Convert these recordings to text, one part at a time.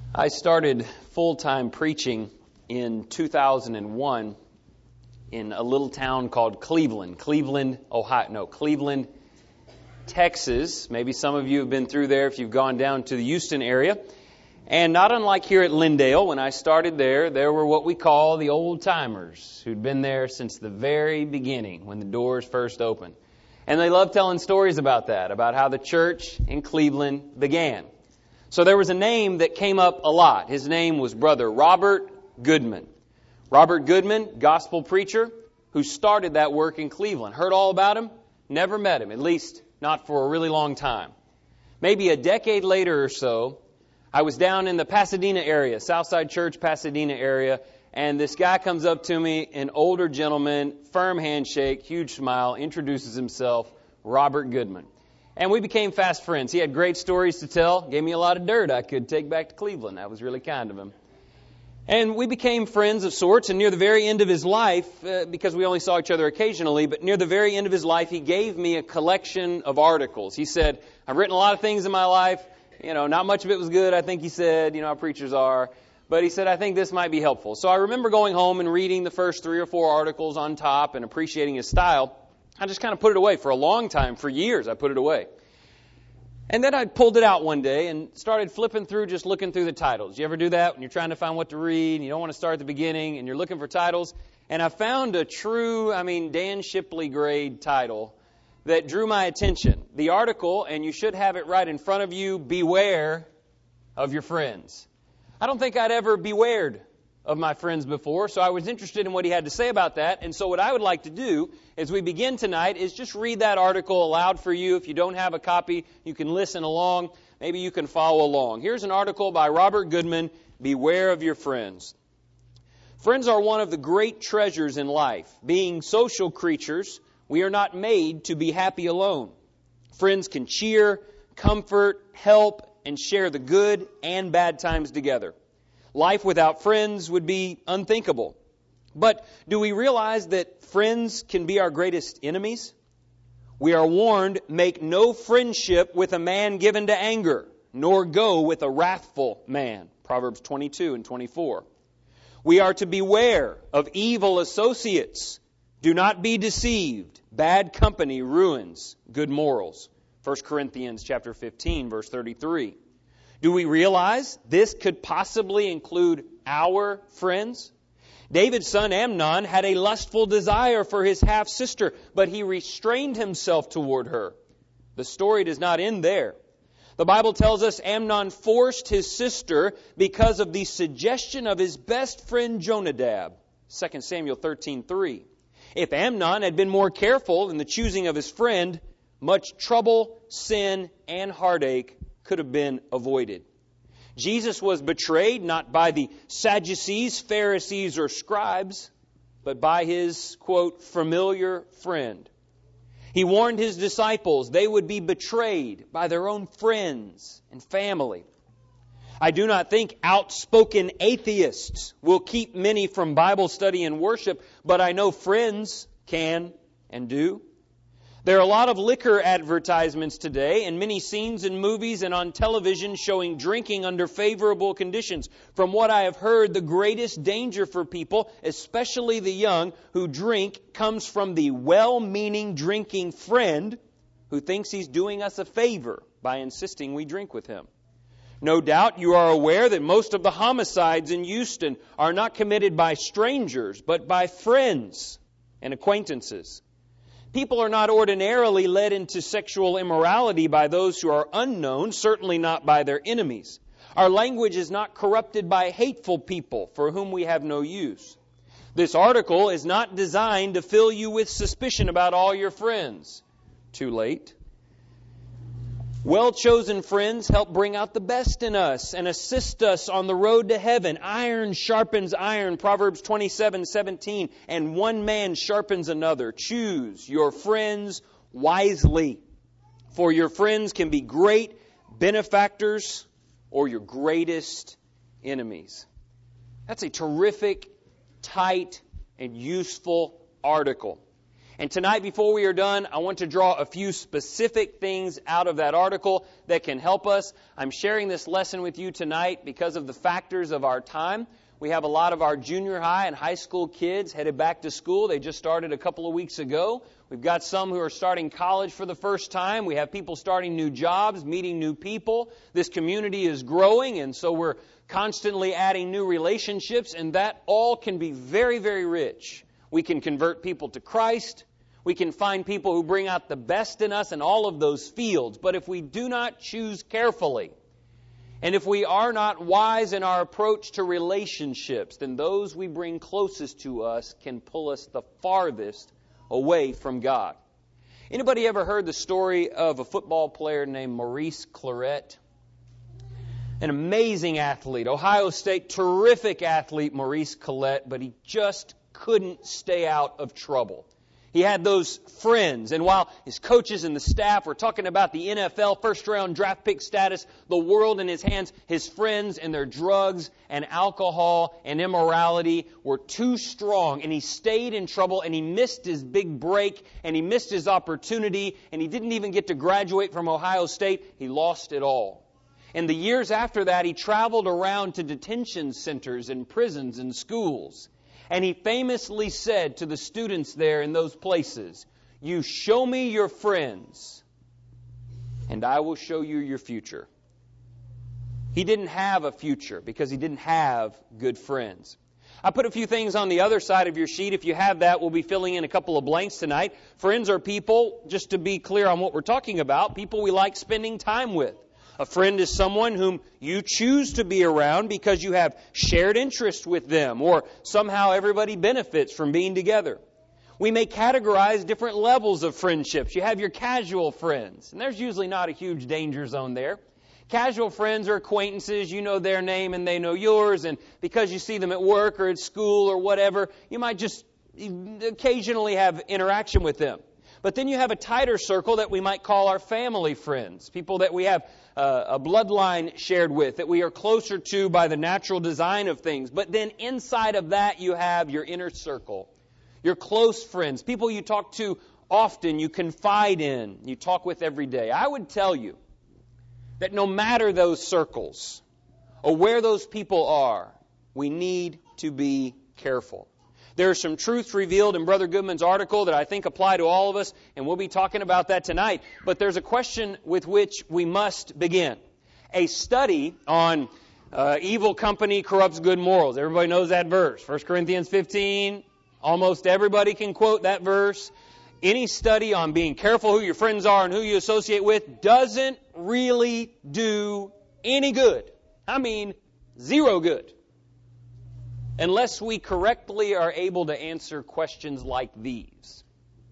I started full-time preaching in 2001 in a little town called Cleveland, Texas. Maybe some of you have been through there if you've gone down to the Houston area. And not unlike here at Lindale, when I started there were what we call the old-timers who'd been there since the very beginning, when the doors first opened. And they loved telling stories about that, about how the church in Cleveland began. So there was a name that came up a lot. His name was Brother Robert Goodman. Robert Goodman, gospel preacher, who started that work in Cleveland. Heard all about him, never met him, at least not for a really long time. Maybe a decade later or so, I was down in the Pasadena area, Southside Church, Pasadena area, and this guy comes up to me, an older gentleman, firm handshake, huge smile, introduces himself, Robert Goodman. And we became fast friends. He had great stories to tell, gave me a lot of dirt I could take back to Cleveland. That was really kind of him. And we became friends of sorts, and near the very end of his life, because we only saw each other occasionally, but near the very end of his life, he gave me a collection of articles. He said, I've written a lot of things in my life. Not much of it was good, I think he said, how preachers are. But he said, I think this might be helpful. So I remember going home and reading the first 3 or 4 articles on top and appreciating his style. I just kind of put it away for a long time. For years, I put it away. And then I pulled it out one day and started flipping through, just looking through the titles. You ever do that when you're trying to find what to read and you don't want to start at the beginning and you're looking for titles? And I found a true, Dan Shipley grade title that drew my attention. The article, and you should have it right in front of you, Beware of Your Friends. I don't think I'd ever bewared of my friends before, so I was interested in what he had to say about that. And so what I would like to do as we begin tonight is just read that article aloud for you. If you don't have a copy, you can listen along. Maybe you can follow along. Here's an article by Robert Goodman, Beware of Your Friends. Friends are one of the great treasures in life. Being social creatures, we are not made to be happy alone. Friends can cheer, comfort, help, and share the good and bad times together. Life without friends would be unthinkable. But do we realize that friends can be our greatest enemies? We are warned, make no friendship with a man given to anger, nor go with a wrathful man. Proverbs 22 and 24. We are to beware of evil associates. Do not be deceived. Bad company ruins good morals. 1 Corinthians chapter 15, verse 33. Do we realize this could possibly include our friends? David's son Amnon had a lustful desire for his half-sister, but he restrained himself toward her. The story does not end there. The Bible tells us Amnon forced his sister because of the suggestion of his best friend Jonadab. 2 Samuel 13:3. If Amnon had been more careful in the choosing of his friend, much trouble, sin, and heartache could have been avoided. Jesus was betrayed not by the Sadducees, Pharisees, or scribes, but by his, quote, familiar friend. He warned his disciples they would be betrayed by their own friends and family. I do not think outspoken atheists will keep many from Bible study and worship, but I know friends can and do. There are a lot of liquor advertisements today and many scenes in movies and on television showing drinking under favorable conditions. From what I have heard, the greatest danger for people, especially the young who drink, comes from the well-meaning drinking friend who thinks he's doing us a favor by insisting we drink with him. No doubt you are aware that most of the homicides in Houston are not committed by strangers, but by friends and acquaintances. People are not ordinarily led into sexual immorality by those who are unknown, certainly not by their enemies. Our language is not corrupted by hateful people for whom we have no use. This article is not designed to fill you with suspicion about all your friends. Too late. Well-chosen friends help bring out the best in us and assist us on the road to heaven. Iron sharpens iron, Proverbs 27:17, and one man sharpens another. Choose your friends wisely, for your friends can be great benefactors or your greatest enemies. That's a terrific, tight, and useful article. And tonight, before we are done, I want to draw a few specific things out of that article that can help us. I'm sharing this lesson with you tonight because of the factors of our time. We have a lot of our junior high and high school kids headed back to school. They just started a couple of weeks ago. We've got some who are starting college for the first time. We have people starting new jobs, meeting new people. This community is growing, and so we're constantly adding new relationships, and that all can be very, very rich. We can convert people to Christ. We can find people who bring out the best in us in all of those fields. But if we do not choose carefully, and if we are not wise in our approach to relationships, then those we bring closest to us can pull us the farthest away from God. Anybody ever heard the story of a football player named Maurice Clarett? An amazing athlete, Ohio State, terrific athlete, Maurice Clarett, but he just couldn't stay out of trouble. He had those friends, and while his coaches and the staff were talking about the NFL first-round draft pick status, the world in his hands, his friends and their drugs and alcohol and immorality were too strong, and he stayed in trouble, and he missed his big break, and he missed his opportunity, and he didn't even get to graduate from Ohio State. He lost it all. And the years after that, he traveled around to detention centers and prisons and schools. And he famously said to the students there in those places, "You show me your friends, and I will show you your future." He didn't have a future because he didn't have good friends. I put a few things on the other side of your sheet. If you have that, we'll be filling in a couple of blanks tonight. Friends are people, just to be clear on what we're talking about, people we like spending time with. A friend is someone whom you choose to be around because you have shared interest with them, or somehow everybody benefits from being together. We may categorize different levels of friendships. You have your casual friends, and there's usually not a huge danger zone there. Casual friends are acquaintances. You know their name and they know yours, and because you see them at work or at school or whatever, you might just occasionally have interaction with them. But then you have a tighter circle that we might call our family friends, people that we have a bloodline shared with, that we are closer to by the natural design of things. But then inside of that, you have your inner circle, your close friends, people you talk to often, you confide in, you talk with every day. I would tell you that no matter those circles or where those people are, we need to be careful. There are some truths revealed in Brother Goodman's article that I think apply to all of us, and we'll be talking about that tonight. But there's a question with which we must begin. A study on evil company corrupts good morals. Everybody knows that verse. 1 Corinthians 15, almost everybody can quote that verse. Any study on being careful who your friends are and who you associate with doesn't really do any good. I mean, zero good. Unless we correctly are able to answer questions like these.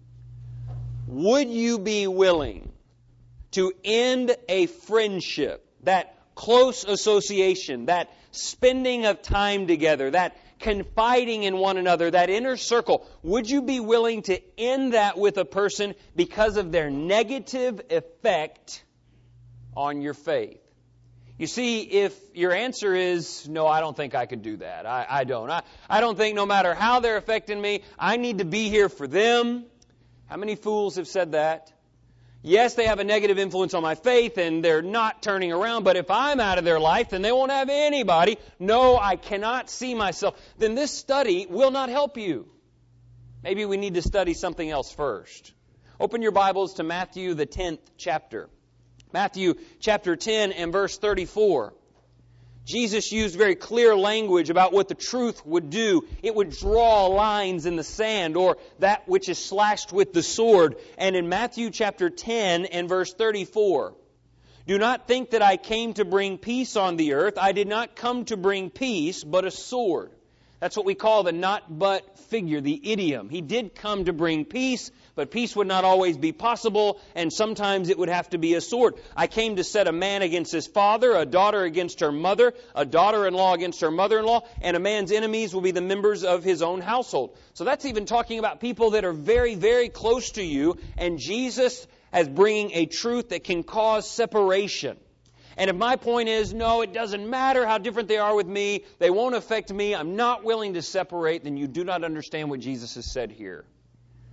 Would you be willing to end a friendship, that close association, that spending of time together, that confiding in one another, that inner circle? Would you be willing to end that with a person because of their negative effect on your faith? You see, if your answer is, no, I don't think I could do that. I don't. I don't think no matter how they're affecting me, I need to be here for them. How many fools have said that? Yes, they have a negative influence on my faith and they're not turning around, but if I'm out of their life, then they won't have anybody. No, I cannot see myself. Then this study will not help you. Maybe we need to study something else first. Open your Bibles to Matthew, the 10th chapter. Matthew chapter 10 and verse 34. Jesus used very clear language about what the truth would do. It would draw lines in the sand, or that which is slashed with the sword. And in Matthew chapter 10 and verse 34, "Do not think that I came to bring peace on the earth. I did not come to bring peace, but a sword." That's what we call the not but figure, the idiom. He did come to bring peace, but peace would not always be possible, and sometimes it would have to be a sword. "I came to set a man against his father, a daughter against her mother, a daughter-in-law against her mother-in-law, and a man's enemies will be the members of his own household." So that's even talking about people that are very, very close to you, and Jesus as bringing a truth that can cause separation. And if my point is, no, it doesn't matter how different they are with me, they won't affect me, I'm not willing to separate, then you do not understand what Jesus has said here.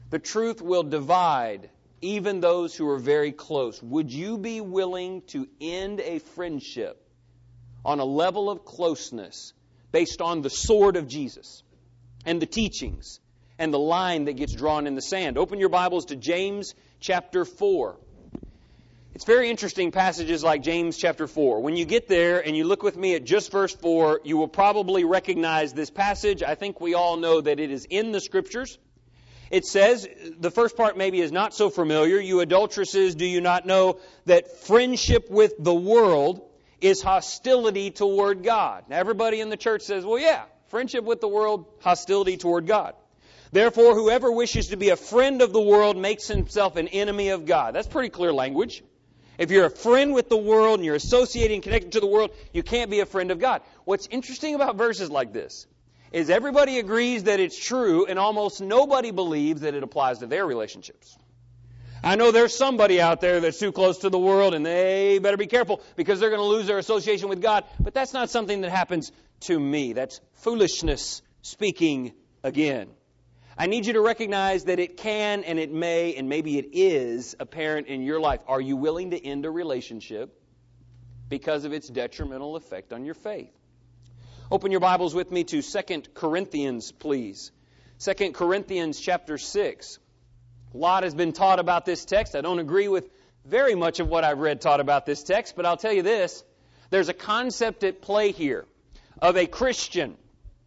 The truth will divide even those who are very close. Would you be willing to end a friendship on a level of closeness based on the sword of Jesus and the teachings and the line that gets drawn in the sand? Open your Bibles to James chapter 4. It's very interesting passages like James chapter 4. When you get there and you look with me at just verse 4, you will probably recognize this passage. I think we all know that it is in the Scriptures. It says, the first part maybe is not so familiar, you adulteresses, do you not know that friendship with the world is hostility toward God? Now everybody in the church says, well, yeah, friendship with the world, hostility toward God. Therefore, whoever wishes to be a friend of the world makes himself an enemy of God. That's pretty clear language. If you're a friend with the world and you're associating, connected to the world, you can't be a friend of God. What's interesting about verses like this is everybody agrees that it's true, and almost nobody believes that it applies to their relationships. I know there's somebody out there that's too close to the world, and they better be careful because they're going to lose their association with God. But that's not something that happens to me. That's foolishness speaking again. I need you to recognize that it can and it may and maybe it is apparent in your life. Are you willing to end a relationship because of its detrimental effect on your faith? Open your Bibles with me to 2 Corinthians, please. 2 Corinthians chapter 6. A lot has been taught about this text. I don't agree with very much of what I've read taught about this text, but I'll tell you this. There's a concept at play here of a Christian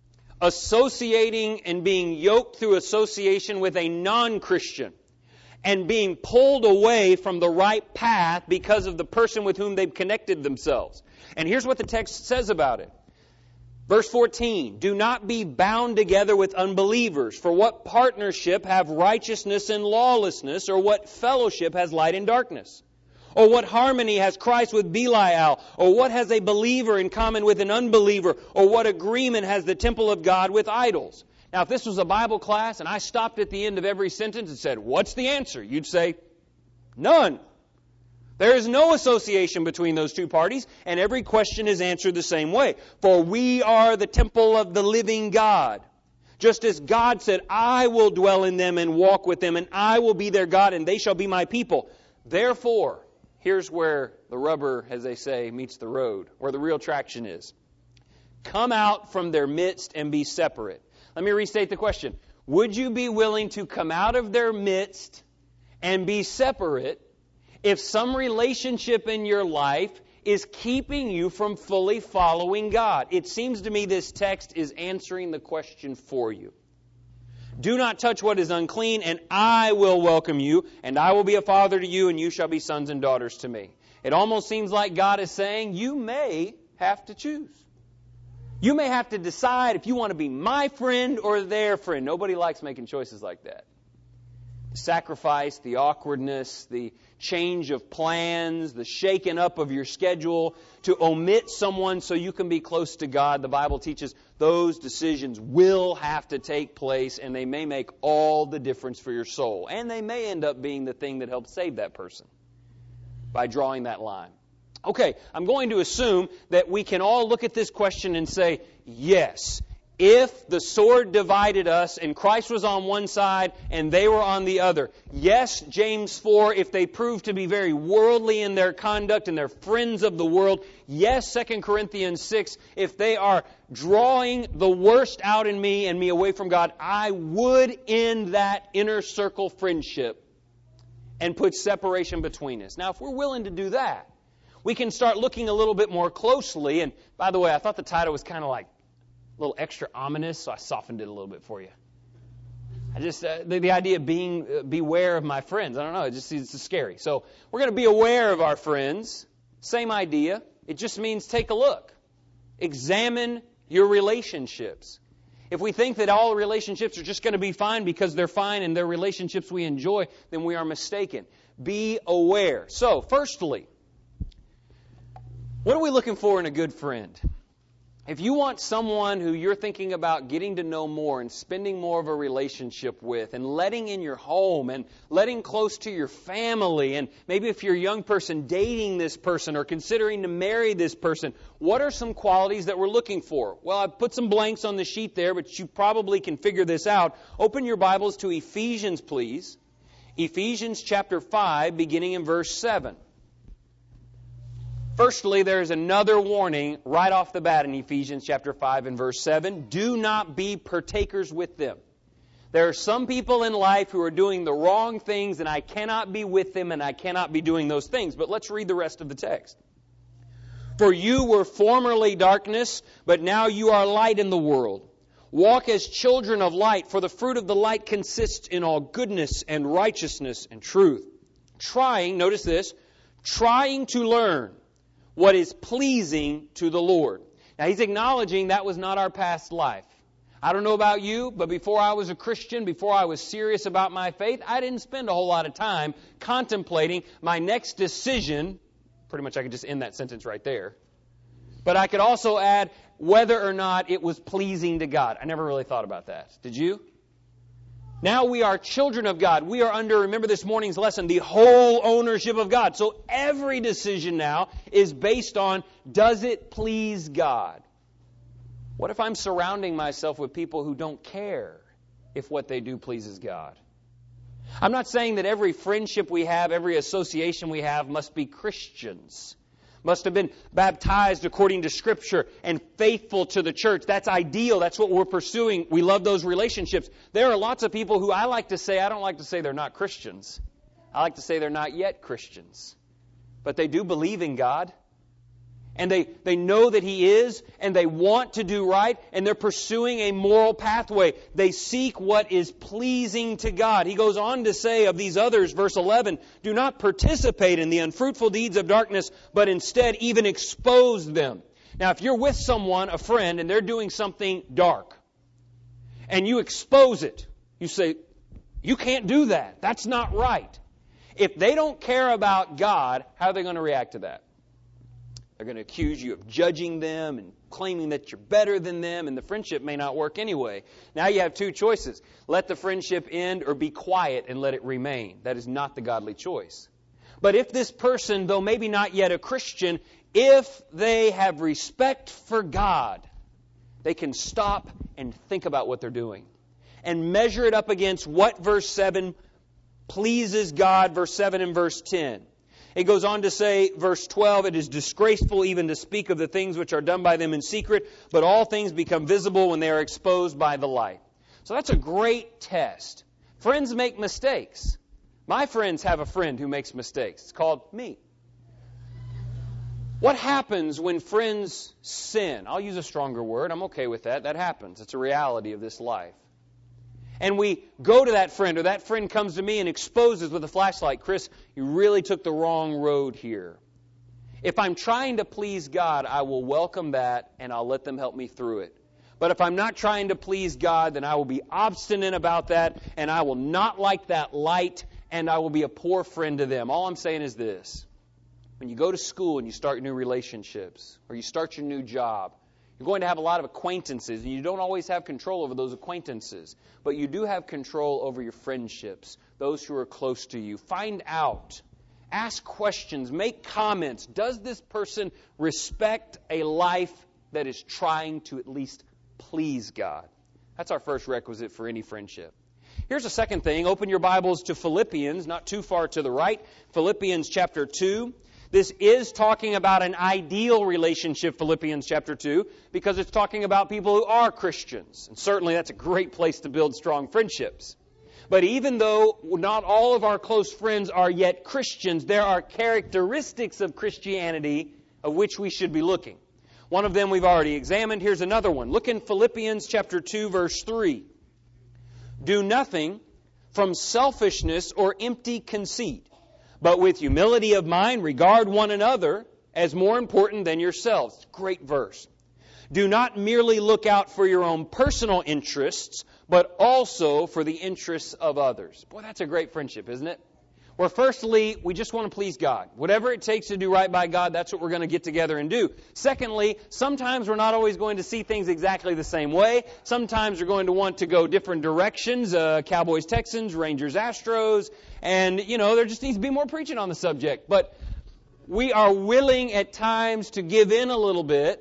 associating and being yoked through association with a non-Christian and being pulled away from the right path because of the person with whom they've connected themselves. And here's what the text says about it. Verse 14, do not be bound together with unbelievers, for what partnership have righteousness and lawlessness, or what fellowship has light and darkness? Or what harmony has Christ with Belial? Or what has a believer in common with an unbeliever? Or what agreement has the temple of God with idols? Now, if this was a Bible class and I stopped at the end of every sentence and said, what's the answer? You'd say, none. There is no association between those two parties, and every question is answered the same way. For we are the temple of the living God. Just as God said, I will dwell in them and walk with them, and I will be their God, and they shall be my people. Therefore, here's where the rubber, as they say, meets the road, where the real traction is. Come out from their midst and be separate. Let me restate the question. Would you be willing to come out of their midst and be separate if some relationship in your life is keeping you from fully following God? It seems to me this text is answering the question for you. Do not touch what is unclean, and I will welcome you, and I will be a father to you, and you shall be sons and daughters to me. It almost seems like God is saying, you may have to choose. You may have to decide if you want to be my friend or their friend. Nobody likes making choices like that. The sacrifice, the awkwardness, the change of plans, the shaking up of your schedule to omit someone so you can be close to God. The Bible teaches those decisions will have to take place, and they may make all the difference for your soul. And they may end up being the thing that helps save that person by drawing that line. Okay, I'm going to assume that we can all look at this question and say, yes, if the sword divided us and Christ was on one side and they were on the other. Yes, James 4, if they prove to be very worldly in their conduct and they're friends of the world. Yes, 2 Corinthians 6, if they are drawing the worst out in me and me away from God, I would end that inner circle friendship and put separation between us. Now, if we're willing to do that, we can start looking a little bit more closely. And by the way, I thought the title was kind of like a little extra ominous, so I softened it a little bit for you. I just the idea of being beware of my friends. I don't know, it's scary. So we're going to be aware of our friends. Same idea. It just means take a look. Examine your relationships. If we think that all relationships are just going to be fine because they're fine and they're relationships we enjoy, then we are mistaken. Be aware. So, firstly, what are we looking for in a good friend? If you want someone who you're thinking about getting to know more and spending more of a relationship with and letting in your home and letting close to your family, and maybe if you're a young person dating this person or considering to marry this person, what are some qualities that we're looking for? Well, I've put some blanks on the sheet there, but you probably can figure this out. Open your Bibles to Ephesians, please. Ephesians chapter 5, beginning in verse 7. Firstly, there's another warning right off the bat in Ephesians chapter 5 and verse 7. Do not be partakers with them. There are some people in life who are doing the wrong things, and I cannot be with them, and I cannot be doing those things. But let's read the rest of the text. For you were formerly darkness, but now you are light in the world. Walk as children of light, for the fruit of the light consists in all goodness and righteousness and truth. Notice this, trying to learn what is pleasing to the Lord. Now, he's acknowledging that was not our past life. I don't know about you, but before I was a Christian, before I was serious about my faith, I didn't spend a whole lot of time contemplating my next decision. Pretty much I could just end that sentence right there. But I could also add whether or not it was pleasing to God. I never really thought about that. Did you? Now we are children of God. We are under, remember this morning's lesson, the whole ownership of God. So every decision now is based on, does it please God? What if I'm surrounding myself with people who don't care if what they do pleases God? I'm not saying that every friendship we have, every association we have must be Christians. Must have been baptized according to Scripture and faithful to the church. That's ideal. That's what we're pursuing. We love those relationships. There are lots of people who I don't like to say they're not Christians. I like to say they're not yet Christians. But they do believe in God. And they know that He is, and they want to do right, and they're pursuing a moral pathway. They seek what is pleasing to God. He goes on to say of these others, verse 11, do not participate in the unfruitful deeds of darkness, but instead even expose them. Now, if you're with someone, a friend, and they're doing something dark, and you expose it, you say, you can't do that. That's not right. If they don't care about God, how are they going to react to that? They're going to accuse you of judging them and claiming that you're better than them, and the friendship may not work anyway. Now you have two choices. Let the friendship end or be quiet and let it remain. That is not the godly choice. But if this person, though maybe not yet a Christian, if they have respect for God, they can stop and think about what they're doing and measure it up against what verse 7 pleases God, verse 7 and verse 10. It goes on to say, verse 12, it is disgraceful even to speak of the things which are done by them in secret, but all things become visible when they are exposed by the light. So that's a great test. Friends make mistakes. My friends have a friend who makes mistakes. It's called me. What happens when friends sin? I'll use a stronger word. I'm okay with that. That happens. It's a reality of this life. And we go to that friend, or that friend comes to me and exposes with a flashlight, Chris, you really took the wrong road here. If I'm trying to please God, I will welcome that and I'll let them help me through it. But if I'm not trying to please God, then I will be obstinate about that, and I will not like that light, and I will be a poor friend to them. All I'm saying is this. When you go to school and you start new relationships, or you start your new job, you're going to have a lot of acquaintances, and you don't always have control over those acquaintances. But you do have control over your friendships, those who are close to you. Find out. Ask questions. Make comments. Does this person respect a life that is trying to at least please God? That's our first requisite for any friendship. Here's a second thing. Open your Bibles to Philippians, not too far to the right. Philippians chapter 2. This is talking about an ideal relationship, Philippians chapter 2, because it's talking about people who are Christians. And certainly that's a great place to build strong friendships. But even though not all of our close friends are yet Christians, there are characteristics of Christianity of which we should be looking. One of them we've already examined. Here's another one. Look in Philippians chapter 2, verse 3. Do nothing from selfishness or empty conceit, but with humility of mind, regard one another as more important than yourselves. Great verse. Do not merely look out for your own personal interests, but also for the interests of others. Boy, that's a great friendship, isn't it? where firstly, we just want to please God. Whatever it takes to do right by God, that's what we're going to get together and do. Secondly, sometimes we're not always going to see things exactly the same way. Sometimes we're going to want to go different directions, Cowboys, Texans, Rangers, Astros, and, there just needs to be more preaching on the subject. But we are willing at times to give in a little bit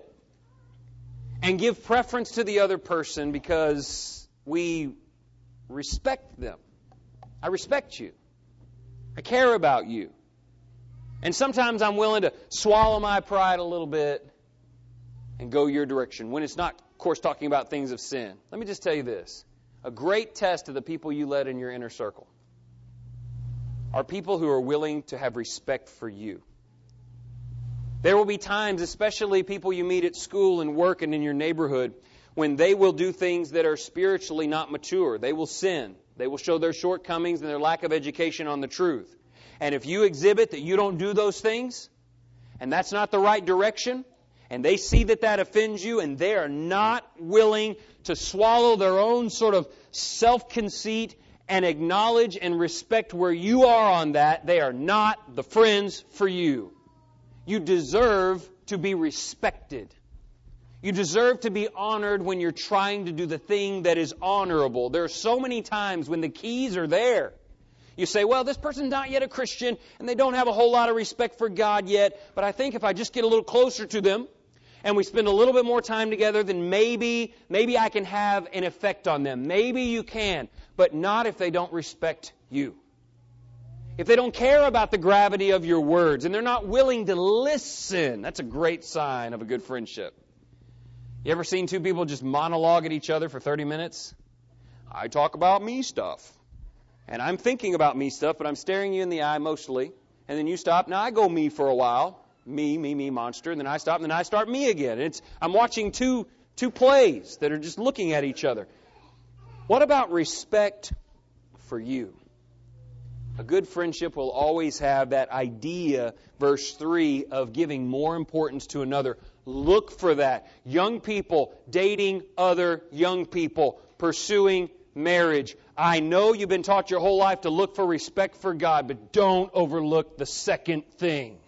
and give preference to the other person because we respect them. I respect you. I care about you. And sometimes I'm willing to swallow my pride a little bit and go your direction when it's not, of course, talking about things of sin. Let me just tell you this. A great test of the people you let in your inner circle are people who are willing to have respect for you. There will be times, especially people you meet at school and work and in your neighborhood, when they will do things that are spiritually not mature. They will sin. They will show their shortcomings and their lack of education on the truth. And if you exhibit that you don't do those things, and that's not the right direction, and they see that that offends you, and they are not willing to swallow their own sort of self-conceit and acknowledge and respect where you are on that, they are not the friends for you. You deserve to be respected. You deserve to be honored when you're trying to do the thing that is honorable. There are so many times when the keys are there. You say, well, this person's not yet a Christian, and they don't have a whole lot of respect for God yet, but I think if I just get a little closer to them, and we spend a little bit more time together, then maybe I can have an effect on them. Maybe you can, but not if they don't respect you. If they don't care about the gravity of your words, and they're not willing to listen, that's a great sign of a good friendship. You ever seen two people just monologue at each other for 30 minutes? I talk about me stuff. And I'm thinking about me stuff, but I'm staring you in the eye mostly. And then you stop. Now I go me for a while. Me, monster. And then I stop, and then I start me again. I'm watching two plays that are just looking at each other. What about respect for you? A good friendship will always have that idea, verse 3, of giving more importance to another. Look for that. Young people dating other young people, pursuing marriage. I know you've been taught your whole life to look for respect for God, but don't overlook the second thing.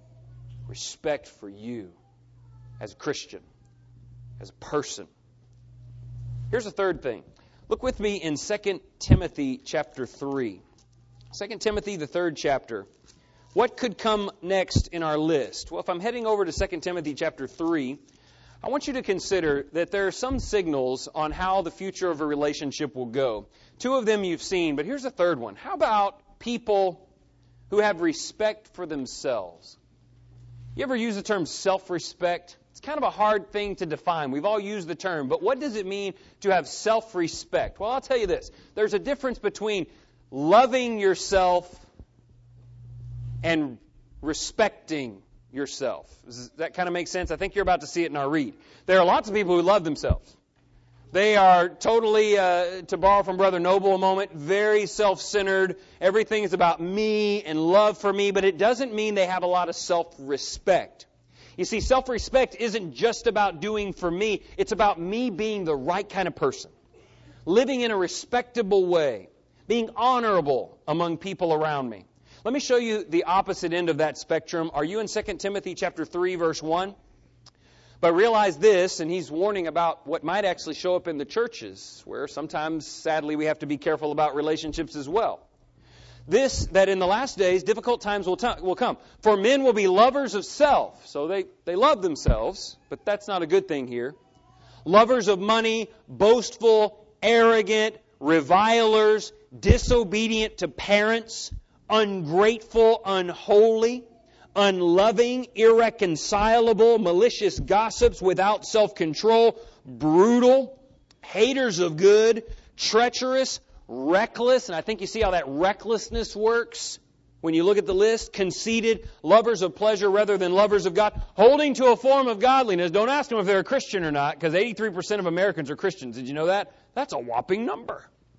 Respect for you as a Christian, as a person. Here's a third thing. Look with me in 2 Timothy chapter 3. 2 Timothy, the 3rd chapter. What could come next in our list? Well, if I'm heading over to 2 Timothy chapter 3, I want you to consider that there are some signals on how the future of a relationship will go. 2 of them you've seen, but here's a third one. How about people who have respect for themselves? You ever use the term self-respect? It's kind of a hard thing to define. We've all used the term, but what does it mean to have self-respect? Well, I'll tell you this. There's a difference between loving yourself and respecting yourself. Does that kind of make sense? I think you're about to see it in our read. There are lots of people who love themselves. They are totally, to borrow from Brother Noble a moment, very self-centered. Everything is about me and love for me, but it doesn't mean they have a lot of self-respect. You see, self-respect isn't just about doing for me. It's about me being the right kind of person, living in a respectable way, being honorable among people around me. Let me show you the opposite end of that spectrum. Are you in 2 Timothy chapter 3, verse 1? But realize this, and he's warning about what might actually show up in the churches, where sometimes, sadly, we have to be careful about relationships as well. This, that in the last days, difficult times will come. For men will be lovers of self. So they love themselves, but that's not a good thing here. Lovers of money, boastful, arrogant, revilers, disobedient to parents, ungrateful, unholy, unloving, irreconcilable, malicious gossips, without self-control, brutal, haters of good, treacherous, reckless, and I think you see how that recklessness works when you look at the list, conceited, lovers of pleasure rather than lovers of God, holding to a form of godliness. Don't ask them if they're a Christian or not, because 83% of Americans are Christians. Did you know that? That's a whopping number.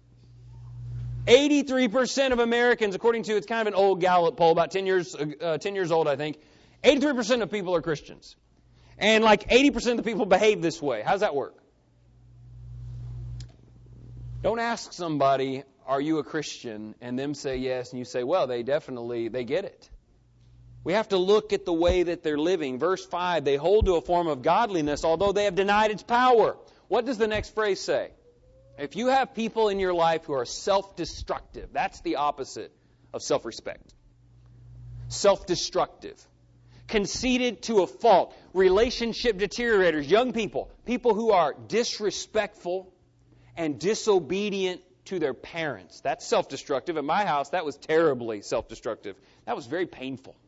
83% of Americans, according to, it's kind of an old Gallup poll, about 10 years old, I think. 83% of people are Christians. And like 80% of the people behave this way. How does that work? Don't ask somebody, are you a Christian? And them say yes, and you say, well, they get it. We have to look at the way that they're living. Verse 5, they hold to a form of godliness, although they have denied its power. What does the next phrase say? If you have people in your life who are self-destructive, that's the opposite of self-respect. Self-destructive. Conceited to a fault. Relationship deteriorators. Young people. People who are disrespectful and disobedient to their parents. That's self-destructive. At my house, that was terribly self-destructive. That was very painful.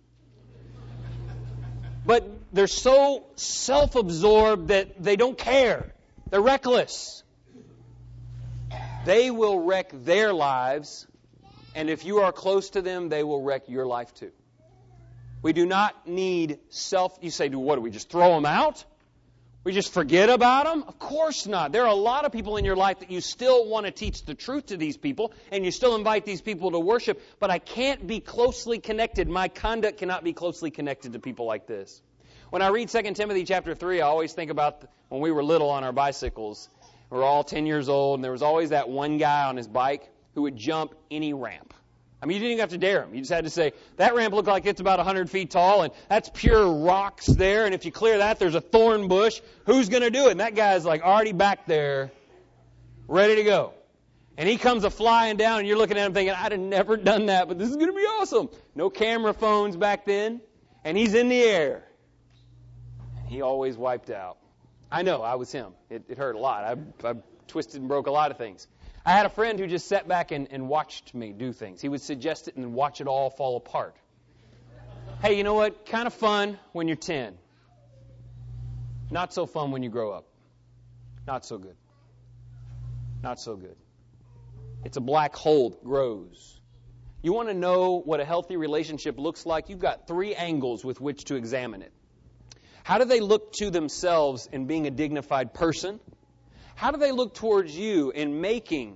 But they're so self-absorbed that they don't care. They're reckless. They will wreck their lives, and if you are close to them, they will wreck your life too. We do not need You say, what do we just throw them out? We just forget about them? Of course not. There are a lot of people in your life that you still want to teach the truth to these people, and you still invite these people to worship, but I can't be closely connected. My conduct cannot be closely connected to people like this. When I read 2 Timothy chapter 3, I always think about when we were little on our bicycles. We were all 10 years old, and there was always that one guy on his bike who would jump any ramp. I mean, you didn't even have to dare him. You just had to say, that ramp looked like it's about 100 feet tall, and that's pure rocks there, and if you clear that, there's a thorn bush. Who's going to do it? And that guy's like already back there, ready to go. And he comes a-flying down, and you're looking at him thinking, I'd have never done that, but this is going to be awesome. No camera phones back then, and he's in the air. And he always wiped out. I know, I was him. It hurt a lot. I twisted and broke a lot of things. I had a friend who just sat back and watched me do things. He would suggest it and watch it all fall apart. Hey, you know what? Kind of fun when you're 10. Not so fun when you grow up. Not so good. Not so good. It's a black hole that grows. You want to know what a healthy relationship looks like? You've got 3 angles with which to examine it. How do they look to themselves in being a dignified person? How do they look towards you in making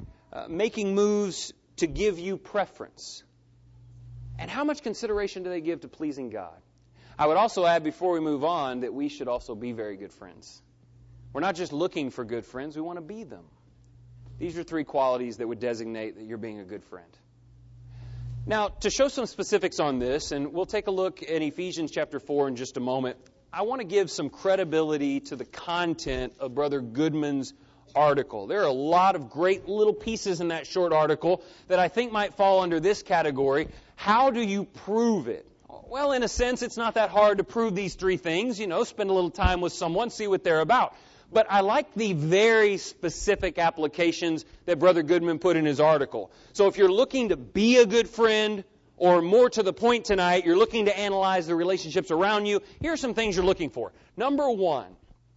moves to give you preference? And how much consideration do they give to pleasing God? I would also add before we move on that we should also be very good friends. We're not just looking for good friends, we want to be them. These are 3 qualities that would designate that you're being a good friend. Now, to show some specifics on this, and we'll take a look at Ephesians chapter 4 in just a moment, I want to give some credibility to the content of Brother Goodman's article. There are a lot of great little pieces in that short article that I think might fall under this category. How do you prove it? Well, in a sense, it's not that hard to prove these 3 things. Spend a little time with someone, see what they're about. But I like the very specific applications that Brother Goodman put in his article. So if you're looking to be a good friend, or more to the point tonight, you're looking to analyze the relationships around you, here are some things you're looking for. Number 1.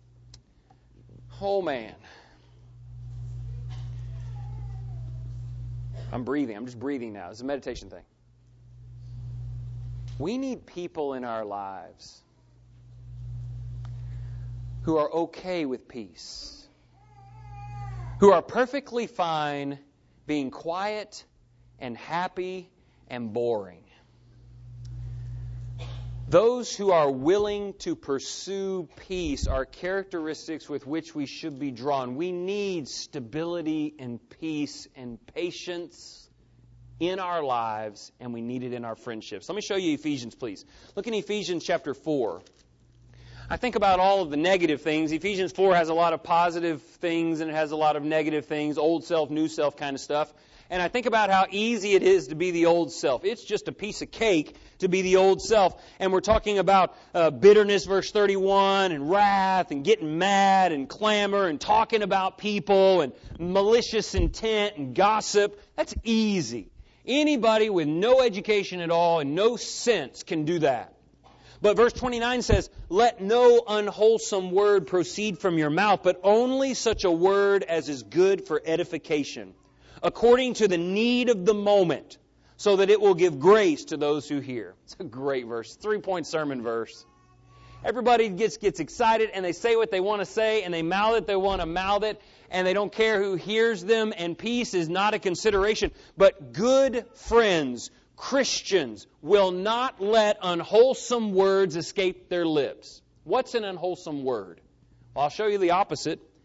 Oh, man. I'm breathing. I'm just breathing now. It's a meditation thing. We need people in our lives who are okay with peace, who are perfectly fine being quiet and happy and boring. Those who are willing to pursue peace are characteristics with which we should be drawn. We need stability and peace and patience in our lives, and we need it in our friendships. Let me show you Ephesians, please. Look in Ephesians chapter 4. I think about all of the negative things. Ephesians 4 has a lot of positive things, and it has a lot of negative things, old self, new self kind of stuff. And I think about how easy it is to be the old self. It's just a piece of cake to be the old self. And we're talking about bitterness, verse 31, and wrath, and getting mad, and clamor, and talking about people, and malicious intent, and gossip. That's easy. Anybody with no education at all and no sense can do that. But verse 29 says, let no unwholesome word proceed from your mouth, but only such a word as is good for edification, according to the need of the moment, so that it will give grace to those who hear. It's a great verse, 3-point sermon verse. Everybody gets excited, and they say what they want to say, and they mouth it, they want to mouth it, and they don't care who hears them, and peace is not a consideration. But good friends, Christians, will not let unwholesome words escape their lips. What's an unwholesome word? Well, I'll show you the opposite.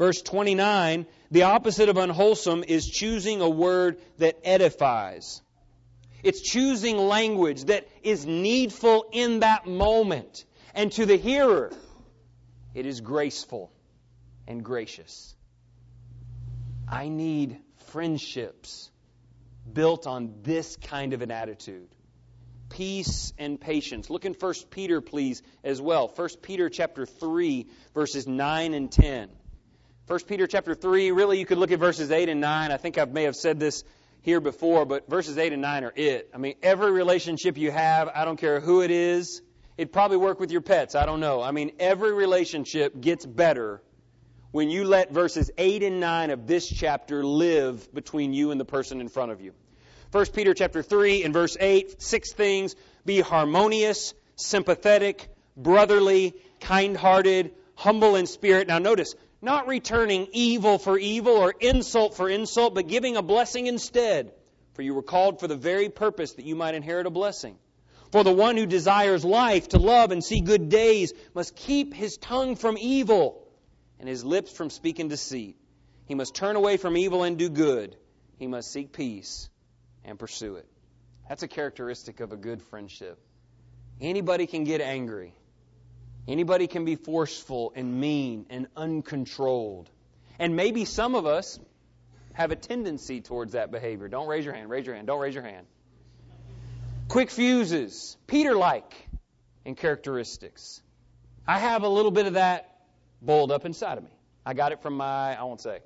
Verse 29, the opposite of unwholesome is choosing a word that edifies. It's choosing language that is needful in that moment. And to the hearer, it is graceful and gracious. I need friendships built on this kind of an attitude. Peace and patience. Look in 1 Peter, please, as well. 1 Peter chapter 3, verses 9 and 10. 1 Peter chapter 3, really you could look at verses 8 and 9. I think I may have said this here before, but verses 8 and 9 are it. I mean, every relationship you have, I don't care who it is, it'd probably work with your pets, I don't know. I mean, every relationship gets better when you let verses 8 and 9 of this chapter live between you and the person in front of you. 1 Peter chapter 3 and verse 8, 6 things: be harmonious, sympathetic, brotherly, kind-hearted, humble in spirit. Now notice, not returning evil for evil or insult for insult, but giving a blessing instead. For you were called for the very purpose that you might inherit a blessing. For the one who desires life, to love and see good days, must keep his tongue from evil and his lips from speaking deceit. He must turn away from evil and do good. He must seek peace and pursue it. That's a characteristic of a good friendship. Anybody can get angry. Anybody can be forceful and mean and uncontrolled. And maybe some of us have a tendency towards that behavior. Don't raise your hand, raise your hand, don't raise your hand. Quick fuses, Peter-like in characteristics. I have a little bit of that boiled up inside of me. I got it from I won't say.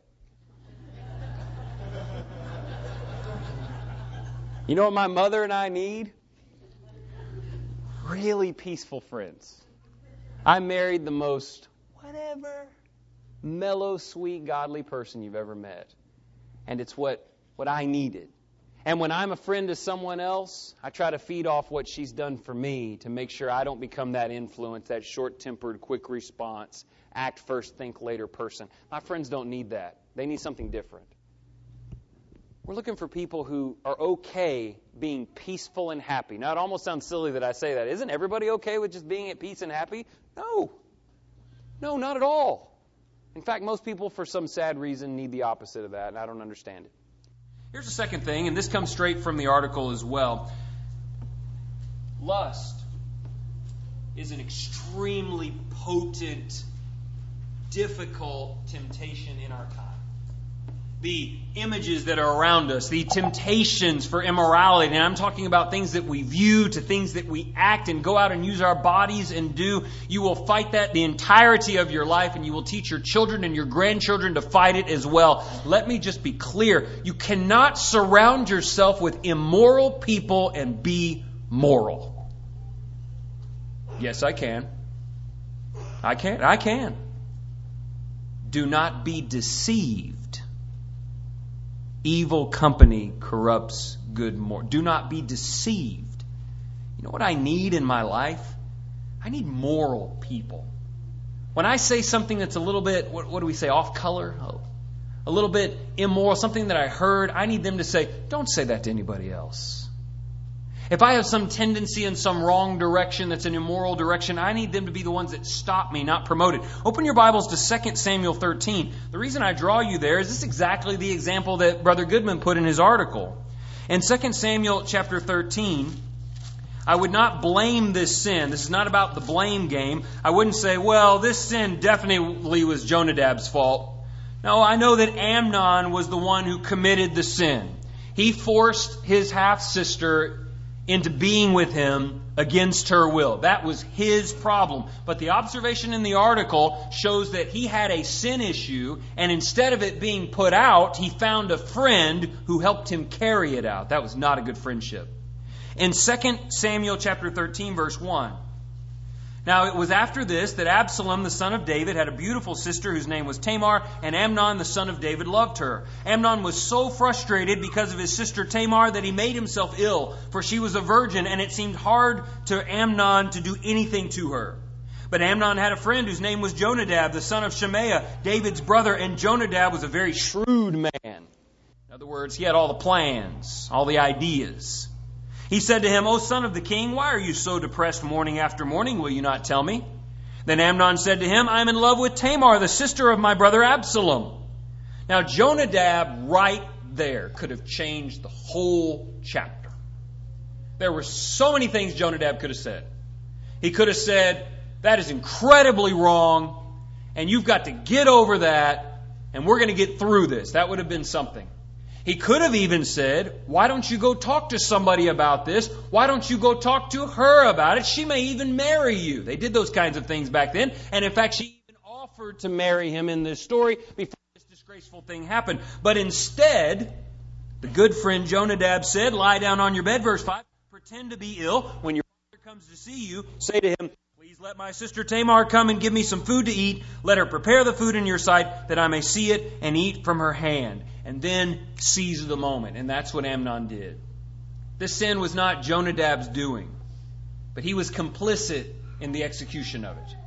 You know what my mother and I need? Really peaceful friends. I married the most mellow, sweet, godly person you've ever met. And it's what I needed. And when I'm a friend to someone else, I try to feed off what she's done for me to make sure I don't become that influence, that short-tempered, quick response, act first, think later person. My friends don't need that. They need something different. We're looking for people who are okay being peaceful and happy. Now, it almost sounds silly that I say that. Isn't everybody okay with just being at peace and happy? No. No, not at all. In fact, most people, for some sad reason, need the opposite of that, and I don't understand it. Here's the second thing, and this comes straight from the article as well. Lust is an extremely potent, difficult temptation in our time. The images that are around us, the temptations for immorality, and I'm talking about things that we view to things that we act and go out and use our bodies and do. You will fight that the entirety of your life, and you will teach your children and your grandchildren to fight it as well. Let me just be clear. You cannot surround yourself with immoral people and be moral. Yes, I can. I can. Do not be deceived. Evil company corrupts good more. Do not be deceived. You know what I need in my life? I need moral people. When I say something that's a little bit, what do we say, off color? A little bit immoral, something that I heard, I need them to say, don't say that to anybody else. If I have some tendency in some wrong direction that's an immoral direction, I need them to be the ones that stop me, not promote it. Open your Bibles to 2 Samuel 13. The reason I draw you there is this exactly the example that Brother Goodman put in his article. In 2 Samuel chapter 13, I would not blame this sin. This is not about the blame game. I wouldn't say, well, this sin definitely was Jonadab's fault. No, I know that Amnon was the one who committed the sin. He forced his half-sister into being with him against her will. That was his problem. But the observation in the article shows that he had a sin issue, and instead of it being put out, he found a friend who helped him carry it out. That was not a good friendship. In 2 Samuel chapter 13, verse 1, now it was after this that Absalom, the son of David, had a beautiful sister whose name was Tamar, and Amnon, the son of David, loved her. Amnon was so frustrated because of his sister Tamar that he made himself ill, for she was a virgin, and it seemed hard to Amnon to do anything to her. But Amnon had a friend whose name was Jonadab, the son of Shemaiah, David's brother, and Jonadab was a very shrewd man. In other words, he had all the plans, all the ideas. He said to him, O son of the king, why are you so depressed morning after morning? Will you not tell me? Then Amnon said to him, I am in love with Tamar, the sister of my brother Absalom. Now Jonadab right there could have changed the whole chapter. There were so many things Jonadab could have said. He could have said, that is incredibly wrong, and you've got to get over that, and we're going to get through this. That would have been something. He could have even said, why don't you go talk to somebody about this? Why don't you go talk to her about it? She may even marry you. They did those kinds of things back then. And in fact, she even offered to marry him in this story before this disgraceful thing happened. But instead, the good friend Jonadab said, lie down on your bed, verse 5, pretend to be ill. When your father comes to see you, say to him, please let my sister Tamar come and give me some food to eat. Let her prepare the food in your sight that I may see it and eat from her hand. And then seize the moment. And that's what Amnon did. This sin was not Jonadab's doing, but he was complicit in the execution of it.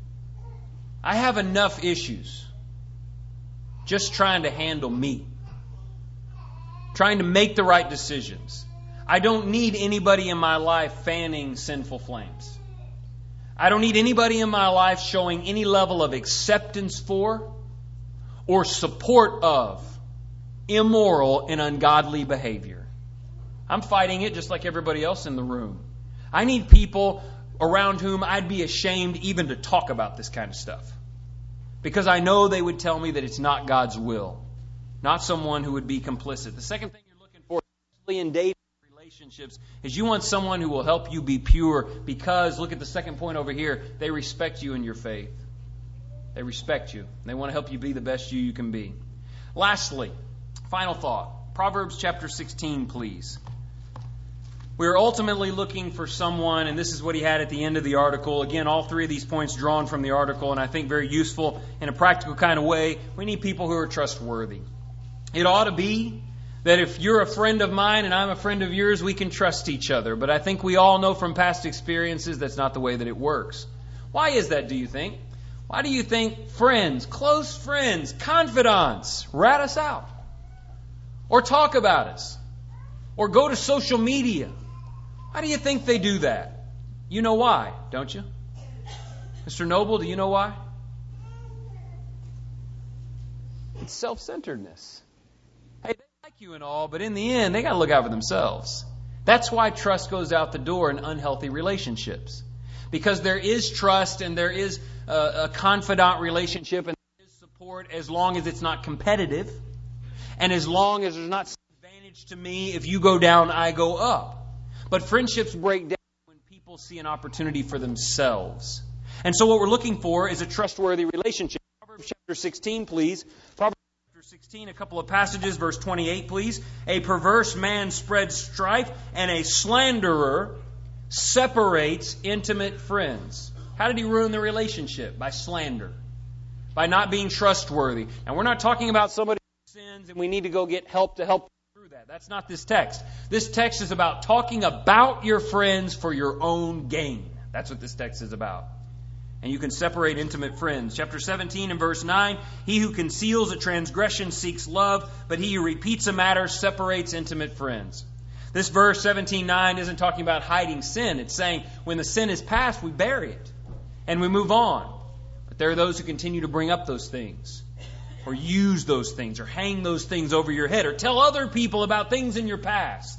I have enough issues just trying to handle me, trying to make the right decisions. I don't need anybody in my life fanning sinful flames. I don't need anybody in my life showing any level of acceptance for or support of immoral and ungodly behavior. I'm fighting it just like everybody else in the room. I need people around whom I'd be ashamed even to talk about this kind of stuff, because I know they would tell me that it's not God's will, not someone who would be complicit. The second thing you're looking for, especially in dating relationships, is you want someone who will help you be pure, because, look at the second point over here, they respect you in your faith. They respect you. They want to help you be the best you can be. Lastly, final thought. Proverbs chapter 16, please. We're ultimately looking for someone, and this is what he had at the end of the article. Again, all three of these points drawn from the article, and I think very useful in a practical kind of way. We need people who are trustworthy. It ought to be that if you're a friend of mine and I'm a friend of yours, we can trust each other. But I think we all know from past experiences that's not the way that it works. Why is that, do you think? Why do you think friends, close friends, confidants rat us out? Or talk about us? Or go to social media? Why do you think they do that? You know why, don't you? Mr. Noble, do you know why? It's self-centeredness. Hey, they like you and all, but in the end, they got to look out for themselves. That's why trust goes out the door in unhealthy relationships. Because there is trust and there is a confidant relationship and there is support as long as it's not competitive. And as long as there's not some advantage to me, if you go down, I go up. But friendships break down when people see an opportunity for themselves. And so what we're looking for is a trustworthy relationship. Proverbs chapter 16, please. Proverbs chapter 16, a couple of passages, verse 28, please. A perverse man spreads strife, and a slanderer separates intimate friends. How did he ruin the relationship? By slander. By not being trustworthy. And we're not talking about somebody sins and we need to go get help to help through that. That's not this text. This text is about talking about your friends for your own gain. That's what this text is about. And you can separate intimate friends. Chapter 17 and verse 9, he who conceals a transgression seeks love, but he who repeats a matter separates intimate friends. This verse 17:9 isn't talking about hiding sin. It's saying when the sin is past, we bury it and we move on. But there are those who continue to bring up those things, or use those things, or hang those things over your head, or tell other people about things in your past.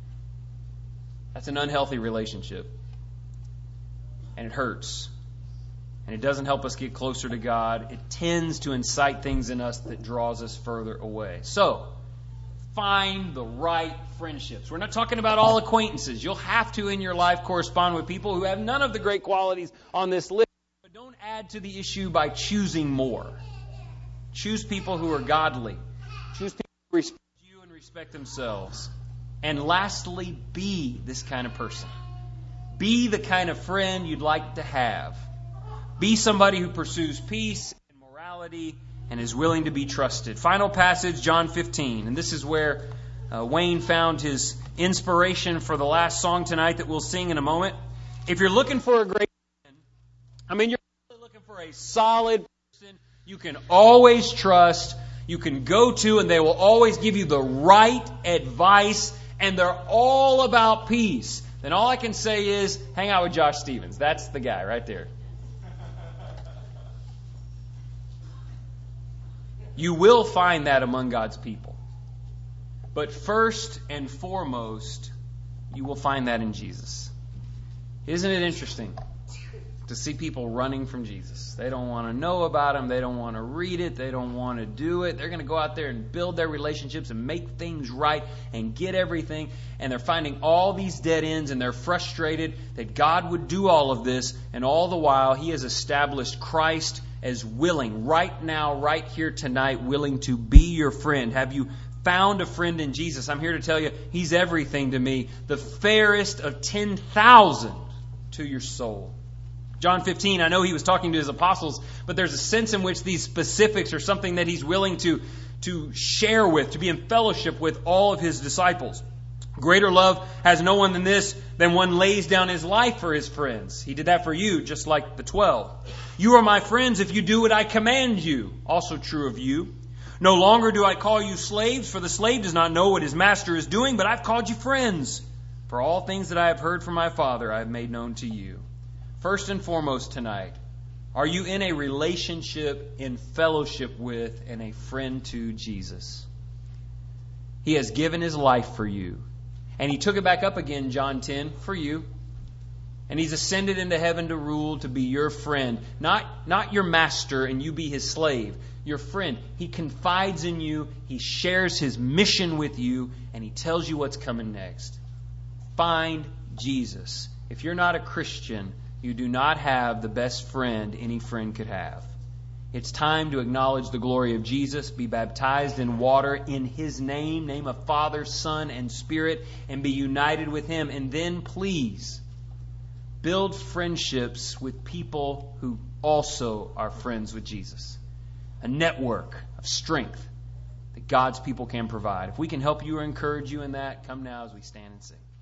That's an unhealthy relationship. And it hurts. And it doesn't help us get closer to God. It tends to incite things in us that draws us further away. So, find the right friendships. We're not talking about all acquaintances. You'll have to, in your life, correspond with people who have none of the great qualities on this list. But don't add to the issue by choosing more. Choose people who are godly. Choose people who respect you and respect themselves. And lastly, be this kind of person. Be the kind of friend you'd like to have. Be somebody who pursues peace and morality and is willing to be trusted. Final passage, John 15. And this is where Wayne found his inspiration for the last song tonight that we'll sing in a moment. If you're looking for a great friend, you're really looking for a solid person you can always trust, you can go to, and they will always give you the right advice, and they're all about peace, then all I can say is hang out with Josh Stevens. That's the guy right there. You will find that among God's people. But first and foremost, you will find that in Jesus. Isn't it interesting to see people running from Jesus? They don't want to know about Him. They don't want to read it. They don't want to do it. They're going to go out there and build their relationships and make things right and get everything. And they're finding all these dead ends, and they're frustrated that God would do all of this. And all the while, He has established Christ as willing, right now, right here tonight, willing to be your friend. Have you found a friend in Jesus? I'm here to tell you, He's everything to me. The fairest of 10,000 to your soul. John 15, I know He was talking to His apostles, but there's a sense in which these specifics are something that He's willing to share with, to be in fellowship with all of His disciples. Greater love has no one than this, than one lays down his life for his friends. He did that for you, just like the 12. You are my friends if you do what I command you. Also true of you. No longer do I call you slaves, for the slave does not know what his master is doing, but I've called you friends. For all things that I have heard from my Father I have made known to you. First and foremost tonight, are you in a relationship, in fellowship with, and a friend to Jesus? He has given His life for you. And He took it back up again, John 10, for you. And He's ascended into heaven to rule, to be your friend. Not your master and you be His slave. Your friend. He confides in you. He shares His mission with you. And He tells you what's coming next. Find Jesus. If you're not a Christian, you do not have the best friend any friend could have. It's time to acknowledge the glory of Jesus, be baptized in water in His name of Father, Son, and Spirit, and be united with Him. And then please build friendships with people who also are friends with Jesus. A network of strength that God's people can provide. If we can help you or encourage you in that, come now as we stand and sing.